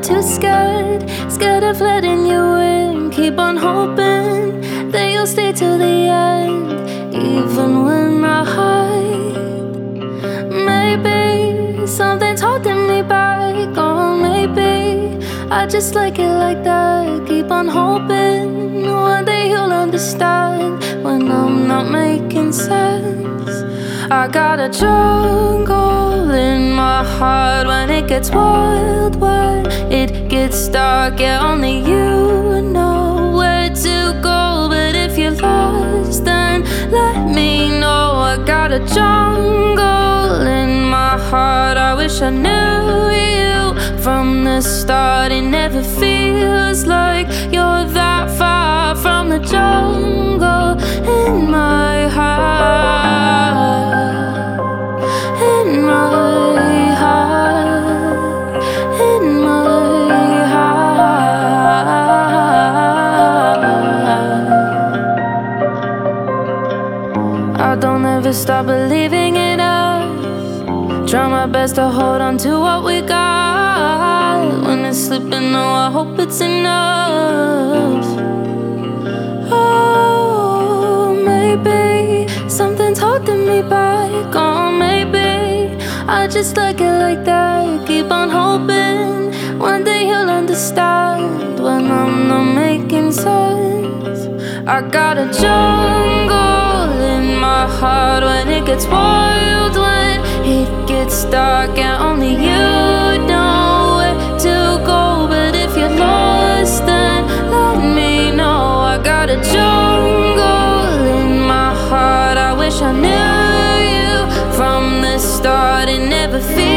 too scared, scared of letting you in. Keep on hoping that you'll stay till the end, even when I hide. Maybe something's holding me back, or maybe I just like it like that. Keep on hoping one day you'll understand when I'm not making sense. I got a jungle in my heart. When it gets wild, when it gets dark, yeah, only you know where to go. But if you're lost, then let me know. I got a jungle in my heart. I wish I knew you from the start. It never feels like you're that far from the jungle in my heart, in my heart, in my heart. I don't ever stop believing in us. Try my best to hold on to what we got. When it's slipping, oh, I hope it's enough. Oh, maybe something's holding me back. Oh, maybe I just like it like that. Keep on hoping one day you'll understand when I'm not making sense. I got a jungle in my heart. When it gets wild, when it gets dark, yeah, only you know where to go. But if you're lost, then let me know. I got a jungle in my heart. I wish I knew you from the start. It never feels